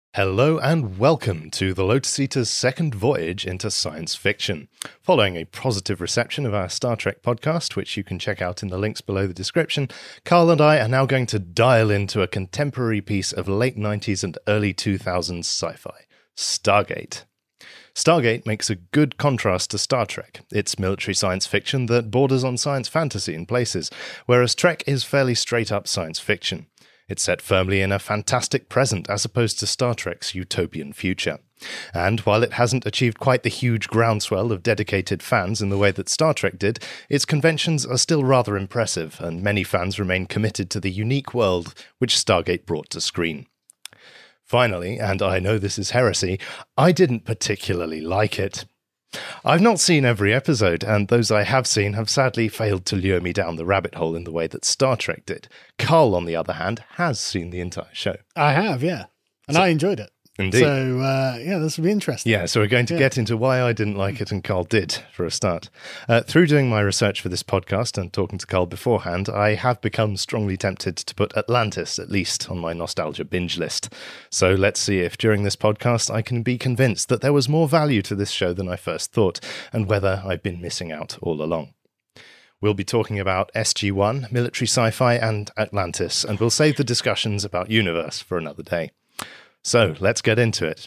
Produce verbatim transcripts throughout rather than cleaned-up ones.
Hello and welcome to the Lotus Eater's second voyage into science fiction. Following a positive reception of our Star Trek podcast, which you can check out in the links below the description, Carl and I are now going to dial into a contemporary piece of late nineties and early two thousands sci-fi, Stargate. Stargate makes a good contrast to Star Trek. It's military science fiction that borders on science fantasy in places, whereas Trek is fairly straight-up science fiction. It's set firmly in a fantastic present as opposed to Star Trek's utopian future. And while it hasn't achieved quite the huge groundswell of dedicated fans in the way that Star Trek did, its conventions are still rather impressive, and many fans remain committed to the unique world which Stargate brought to screen. Finally, and I know this is heresy, I didn't particularly like it. I've not seen every episode, and those I have seen have sadly failed to lure me down the rabbit hole in the way that Star Trek did. Carl, on the other hand, has seen the entire show. I have, yeah. And So- I enjoyed it. Indeed. So, uh, yeah, this will be interesting. Yeah, so we're going to Yeah. get into why I didn't like it and Carl did, for a start. Uh, through doing my research for this podcast and talking to Carl beforehand, I have become strongly tempted to put Atlantis, at least, on my nostalgia binge list. So let's see if during this podcast I can be convinced that there was more value to this show than I first thought, and whether I've been missing out all along. We'll be talking about S G one, military sci-fi, and Atlantis, and we'll save the discussions about Universe for another day. So, let's get into it.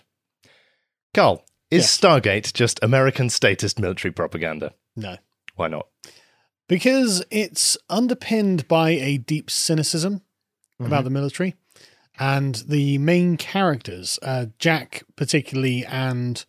Carl, is Yes. Stargate just American statist military propaganda? No. Why not? Because it's underpinned by a deep cynicism about the military. And the main characters, uh, Jack particularly, and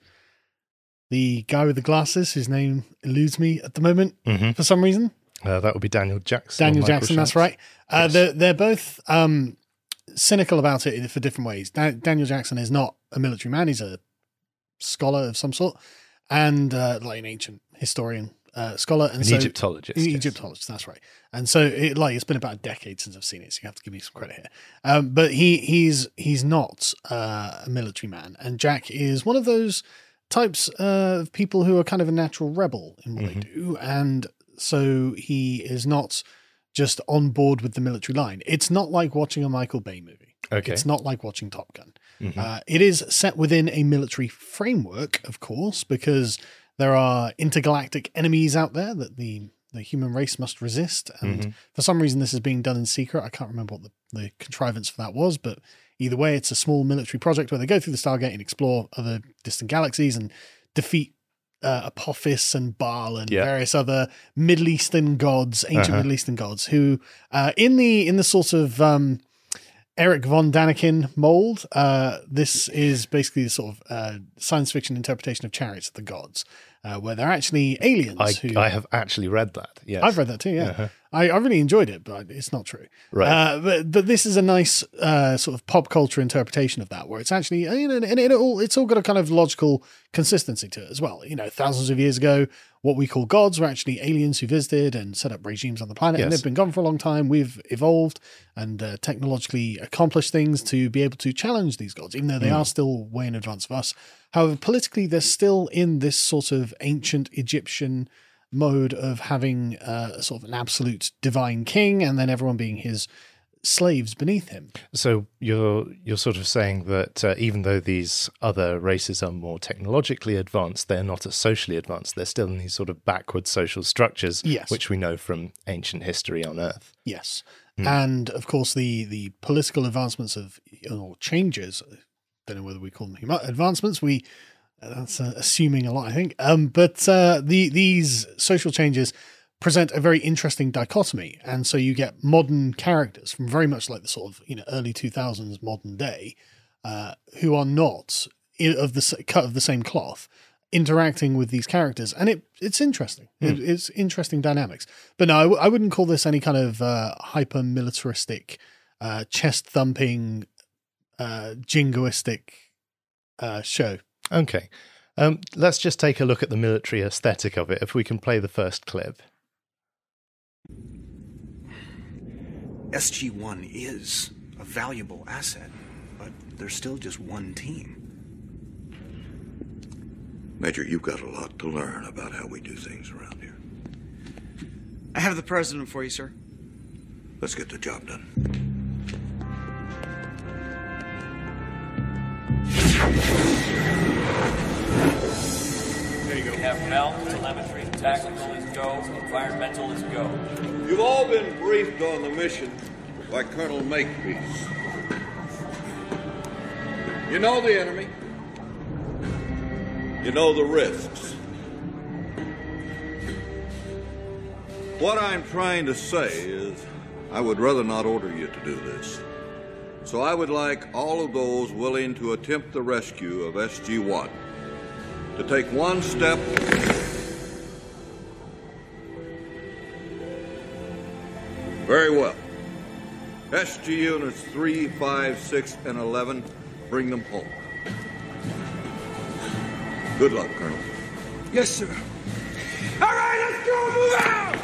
the guy with the glasses, whose name eludes me at the moment Mm-hmm. for some reason. Uh, that would be Daniel Jackson. or Daniel Michael Jackson, that's Shanks. right. Uh, Yes. they're, they're both um, cynical about it for different ways. Da- Daniel Jackson is not a military man. He's a scholar of some sort, and uh, like an ancient historian uh, scholar. And An so, Egyptologist. An yes. Egyptologist, that's right. And so, it, like, it's been about a decade since I've seen it, so you have to give me some credit here. Um, but he he's he's not uh, a military man, and Jack is one of those types uh, of people who are kind of a natural rebel in what Mhm. they do, and so he is not just on board with the military line. It's not like watching a Michael Bay movie. Okay. It's not like watching Top Gun. Mhm. Uh, it is set within a military framework, of course, because there are intergalactic enemies out there that the, the human race must resist. And Mhm. for some reason, this is being done in secret. I can't remember what the, the contrivance for that was, but either way, it's a small military project where they go through the Stargate and explore other distant galaxies and defeat uh, Apophis and Baal and Yeah. various other Middle Eastern gods, ancient Uh-huh. Middle Eastern gods, who uh, in the in the sort of um, Eric von Daniken mold, uh, this is basically the sort of uh, science fiction interpretation of Chariots of the Gods, uh, where they're actually aliens. I, who I have actually read that. Yes. I've read that too. Yeah, Uh-huh. I, I really enjoyed it, but it's not true. Right. Uh, but but this is a nice uh, sort of pop culture interpretation of that, where it's actually uh, you know, and it all it's all got a kind of logical consistency to it as well. You know, thousands of years ago, what we call gods were actually aliens who visited and set up regimes on the planet, and Yes. they've been gone for a long time. We've evolved and uh, technologically accomplished things to be able to challenge these gods, even though they Mm. are still way in advance of us. However, politically, they're still in this sort of ancient Egyptian mode of having uh, sort of an absolute divine king, and then everyone being his slaves beneath him. So you're you're sort of saying that uh, even though these other races are more technologically advanced, they're not as socially advanced. They're still in these sort of backward social structures, Yes. which we know from ancient history on Earth. Yes. Hmm. And of course, the the political advancements of or changes, I don't know whether we call them huma- advancements. We that's uh, assuming a lot, I think. Um, but uh, the these social changes present a very interesting dichotomy, and so you get modern characters from very much like the sort of you know early two thousands modern day, uh, who are not i- of the s- cut of the same cloth, interacting with these characters, and it it's interesting. It, it's interesting dynamics. But no, I, w- I wouldn't call this any kind of uh, hyper militaristic, uh, chest thumping, uh, jingoistic uh, show. Okay. Um, let's just take a look at the military aesthetic of it, if we can play the first clip. S G one is a valuable asset, but there's still just one team. Major, you've got a lot to learn about how we do things around here. I have the president for you, sir. Let's get the job done. There you go. We have mount, telemetry, tactical is go, environmental is go. You've all been briefed on the mission by Colonel Makepeace. You know the enemy. You know the risks. What I'm trying to say is I would rather not order you to do this. So I would like all of those willing to attempt the rescue of S G one to take one step. Very well. S G units three, five, six, and eleven, bring them home. Good luck, Colonel. Yes, sir. All right, let's go. Move out.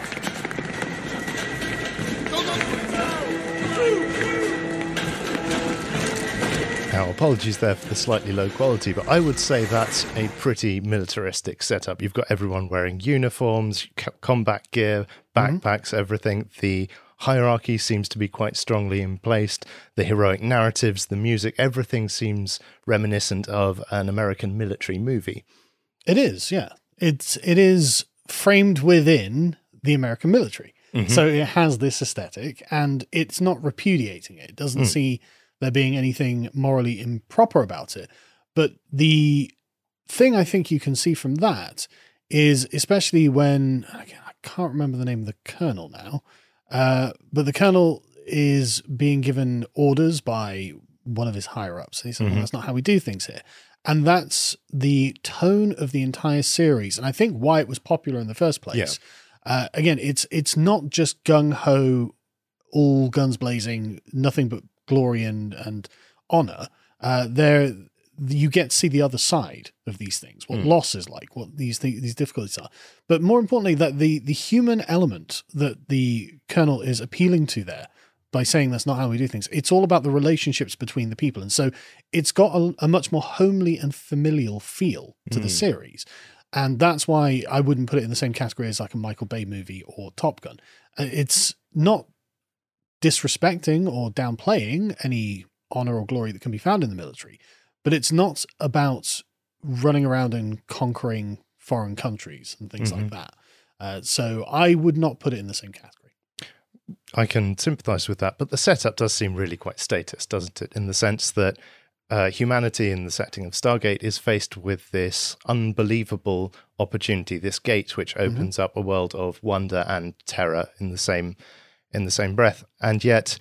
Now, apologies there for the slightly low quality, but I would say that's a pretty militaristic setup. You've got everyone wearing uniforms, c- combat gear, backpacks, mm-hmm. everything. The hierarchy seems to be quite strongly in place. The heroic narratives, the music, everything seems reminiscent of an American military movie. It is, yeah. It's it is framed within the American military. Mm-hmm. So it has this aesthetic, and it's not repudiating it. It doesn't mm. see there being anything morally improper about it. But the thing I think you can see from that is, especially when, again, I can't remember the name of the colonel now, uh, but the colonel is being given orders by one of his higher-ups. And he said, mm-hmm. well, that's not how we do things here. And that's the tone of the entire series. And I think why it was popular in the first place. Yeah. Uh, again, it's it's not just gung-ho, all guns blazing, nothing but glory and, and honor. Uh, there, you get to see the other side of these things, what mm. loss is like, what these th- these difficulties are. But more importantly, that the the human element that the colonel is appealing to there by saying that's not how we do things. It's all about the relationships between the people. And so it's got a, a much more homely and familial feel to mm. the series. And that's why I wouldn't put it in the same category as like a Michael Bay movie or Top Gun. It's not disrespecting or downplaying any honor or glory that can be found in the military, but it's not about running around and conquering foreign countries and things mm-hmm. like that. Uh, so I would not put it in the same category. I can sympathize with that, but the setup does seem really quite statist, doesn't it? In the sense that uh, humanity in the setting of Stargate is faced with this unbelievable opportunity, this gate which opens mm-hmm. up a world of wonder and terror in the same in the same breath. And yet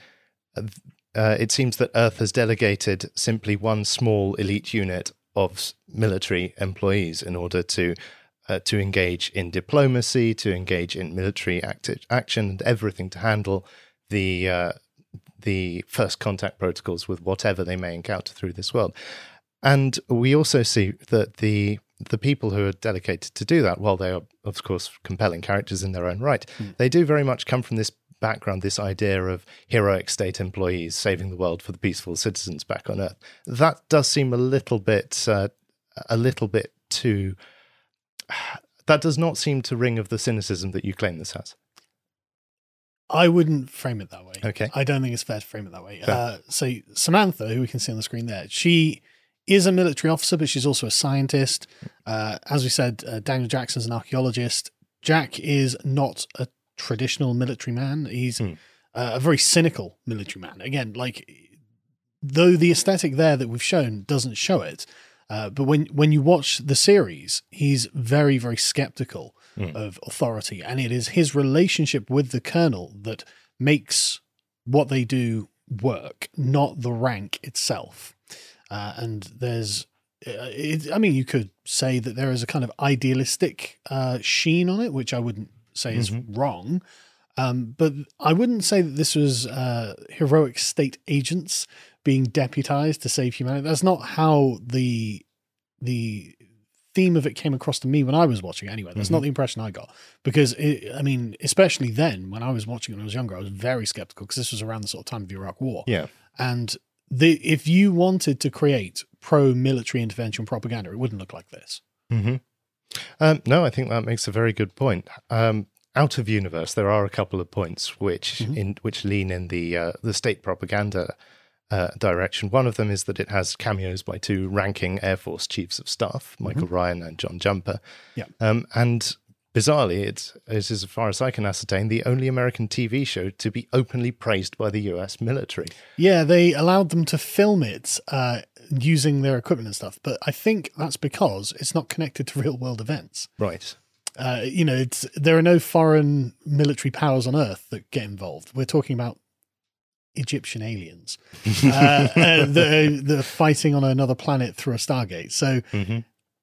uh, it seems that Earth has delegated simply one small elite unit of military employees in order to uh, to engage in diplomacy, to engage in military acti- action and everything to handle the uh, the first contact protocols with whatever they may encounter through this world. And we also see that the the people who are dedicated to do that, while they are, of course, compelling characters in their own right, mm. they do very much come from this background, this idea of heroic state employees saving the world for the peaceful citizens back on Earth. That does seem a little bit, uh, a little bit too. That does not seem to ring of the cynicism that you claim this has. I wouldn't frame it that way. Okay, I don't think it's fair to frame it that way. Uh, so Samantha, who we can see on the screen there, she is a military officer, but she's also a scientist. Uh, as we said, uh, Daniel Jackson's an archaeologist. Jack is not a traditional military man. He's mm. uh, a very cynical military man. Again, like, though the aesthetic there that we've shown doesn't show it, uh, but when, when you watch the series, he's very, very skeptical mm. of authority. And it is his relationship with the colonel that makes what they do work, not the rank itself. Uh, and there's, uh, it, I mean, you could say that there is a kind of idealistic uh, sheen on it, which I wouldn't say is mm-hmm. wrong. Um, but I wouldn't say that this was uh, heroic state agents being deputized to save humanity. That's not how the the theme of it came across to me when I was watching it anyway. That's mm-hmm. not the impression I got. Because, it, I mean, especially then, when I was watching it when I was younger, I was very skeptical because this was around the sort of time of the Iraq War. Yeah. And the if you wanted to create pro-military intervention propaganda, it wouldn't look like this. Mm-hmm. Um, no, I think that makes a very good point. Um, out of universe, there are a couple of points which mm-hmm. in which lean in the uh, the state propaganda uh, direction. One of them is that it has cameos by two ranking Air Force chiefs of staff, Michael mm-hmm. Ryan and John Jumper. Yeah. Um, and bizarrely, it is, as far as I can ascertain, the only American T V show to be openly praised by the U S military. Yeah, they allowed them to film it uh, using their equipment and stuff, but I think that's because it's not connected to real-world events. Right. Uh, you know, it's there are no foreign military powers on Earth that get involved. We're talking about Egyptian aliens. uh, uh, the the fighting on another planet through a Stargate. So mm-hmm.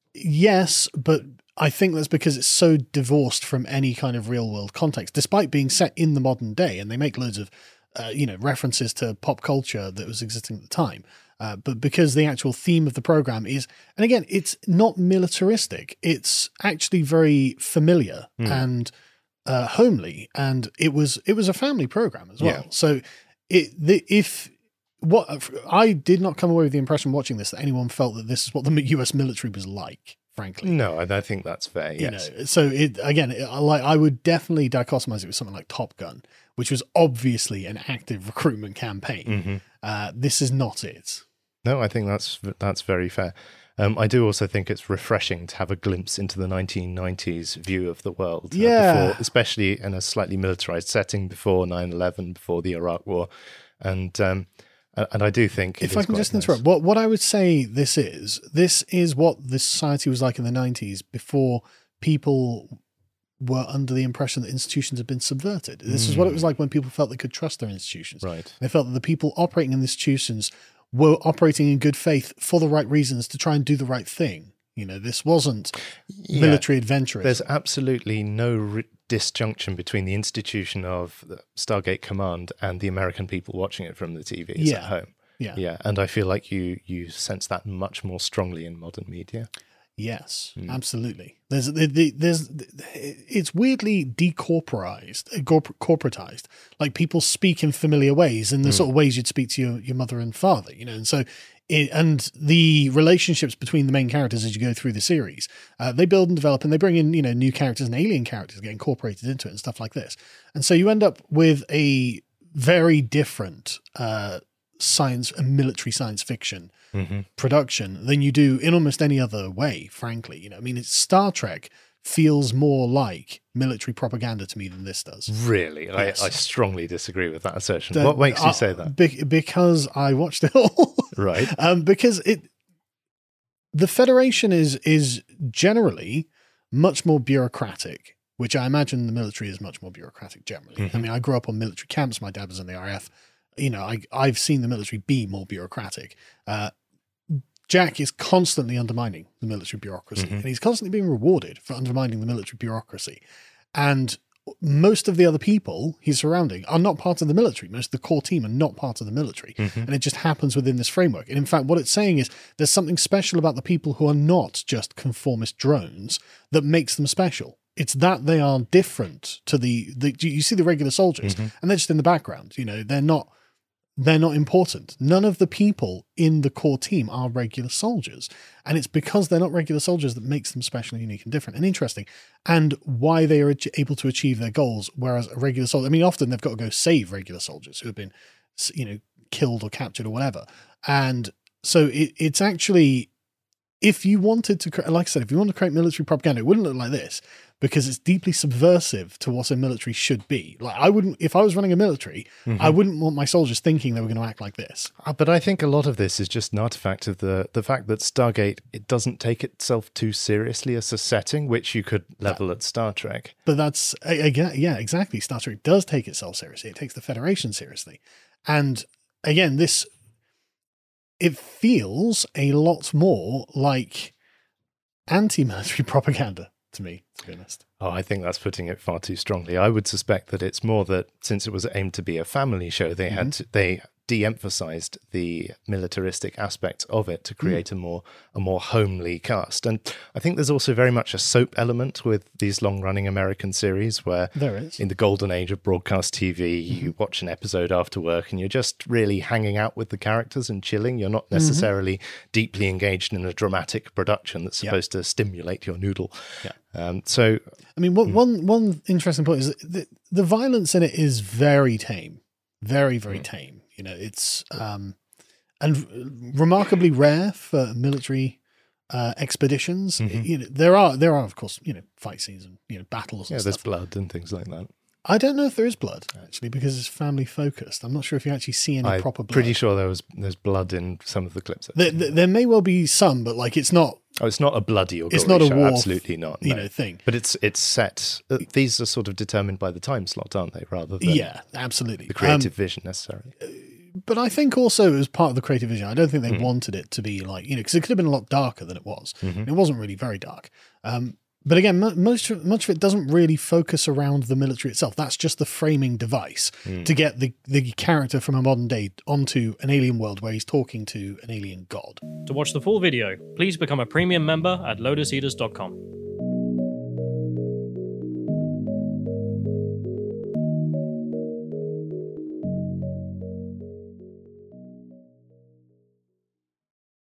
yes, but I think that's because it's so divorced from any kind of real world context, despite being set in the modern day, and they make loads of uh, you know references to pop culture that was existing at the time. Uh, but because the actual theme of the program is, and again, it's not militaristic. It's actually very familiar mm. and uh, homely, and it was it was a family program as well. Yeah. So it the, if what I did not come away with the impression watching this that anyone felt that this is what the U S military was like. Frankly, no, I think that's fair. Yes. You know, so it again, it, like I would definitely dichotomize it with something like Top Gun, which was obviously an active recruitment campaign. Mm-hmm. Uh, this is not it. No, I think that's that's very fair. Um, I do also think it's refreshing to have a glimpse into the nineteen nineties view of the world. Yeah. Uh, before, especially in a slightly militarized setting before nine eleven, before the Iraq War. And um, and I do think... If I can just interrupt, what, what I would say this is, this is what the society was like in the nineties before people were under the impression that institutions had been subverted. This mm. is what it was like when people felt they could trust their institutions. Right. They felt that the people operating in institutions were operating in good faith for the right reasons to try and do the right thing. You know, this wasn't yeah. military adventurism. There's absolutely no re- disjunction between the institution of the Stargate Command and the American people watching it from the T Vs yeah. at home. Yeah. Yeah. And I feel like you you sense that much more strongly in modern media. Yes, mm. absolutely. There's, there's, it's weirdly decorporized, corporatized. Like people speak in familiar ways, in the mm. sort of ways you'd speak to your, your mother and father, you know. And so, it, and the relationships between the main characters as you go through the series, uh, they build and develop, and they bring in, you know, new characters and alien characters get incorporated into it and stuff like this. And so you end up with a very different uh, science and military science fiction mm-hmm. production than you do in almost any other way, frankly. You know, I mean, it's Star Trek feels more like military propaganda to me than this does. Really? Yes. I, I strongly disagree with that assertion. The, what makes you uh, say that? Be- because I watched it all. Right. Um, because it, the Federation is is generally much more bureaucratic, which I imagine the military is much more bureaucratic generally. Mm-hmm. I mean, I grew up on military camps. My dad was in the R A F. You know, I, I've seen the military be more bureaucratic. Uh, Jack is constantly undermining the military bureaucracy, mm-hmm. and he's constantly being rewarded for undermining the military bureaucracy. And most of the other people he's surrounding are not part of the military. Most of the core team are not part of the military. Mm-hmm. And it just happens within this framework. And in fact, what it's saying is there's something special about the people who are not just conformist drones that makes them special. It's that they are different to the, the you see the regular soldiers, mm-hmm. and they're just in the background. You know, they're not, they're not important. None of the people in the core team are regular soldiers. And it's because they're not regular soldiers that makes them special, unique, and different and interesting. And why they are able to achieve their goals, whereas a regular soldier, I mean, often they've got to go save regular soldiers who have been, you know, killed or captured or whatever. And so it, it's actually, if you wanted to, like I said, if you want to create military propaganda, it wouldn't look like this, because it's deeply subversive to what a military should be. Like I wouldn't, if I was running a military, mm-hmm. I wouldn't want my soldiers thinking they were going to act like this. Uh, but I think a lot of this is just an artifact of the the fact that Stargate, it doesn't take itself too seriously as a setting, which you could level that, at Star Trek. But that's, again, yeah, exactly. Star Trek does take itself seriously. It takes the Federation seriously. And again, this, it feels a lot more like anti-military propaganda to me, to be honest. Oh, I think that's putting it far too strongly. I would suspect that it's more that since it was aimed to be a family show, they mm-hmm. had to, they de-emphasized the militaristic aspects of it to create mm. a more a more homely cast. And I think there's also very much a soap element with these long-running American series where there is. In the golden age of broadcast T V, mm-hmm. you watch an episode after work and you're just really hanging out with the characters and chilling. You're not necessarily mm-hmm. deeply engaged in a dramatic production that's supposed yep. to stimulate your noodle. Yeah. Um, so, I mean, one, mm. one, one interesting point is that the, the violence in it is very tame, very, very mm. tame. You know, it's, um, and remarkably rare for military uh, expeditions. Mm-hmm. You know, there are there are of course you know fight scenes and you know battles and Yeah, there's stuff. blood and things like that. I don't know if there is blood actually because it's family focused. I'm not sure if you actually see any I'm proper blood. pretty sure there was there's blood in some of the clips. There, there, there may well be some, but like it's not. Oh, it's not a bloody or It's gory not a show. war, Absolutely not. you no. know, thing. But it's it's set. Uh, these are sort of determined by the time slot, aren't they? Rather than Yeah, absolutely. the creative Um, vision necessarily. but I think also as part of the creative vision, I don't think they Mm. wanted it to be like you know because it could have been a lot darker than it was. Mm-hmm. It wasn't really very dark. Um, But again, mo- most of, much of it doesn't really focus around the military itself. That's just the framing device to get the, the character from a modern day onto an alien world where he's talking to an alien god. To watch the full video, please become a premium member at lotus eaters dot com.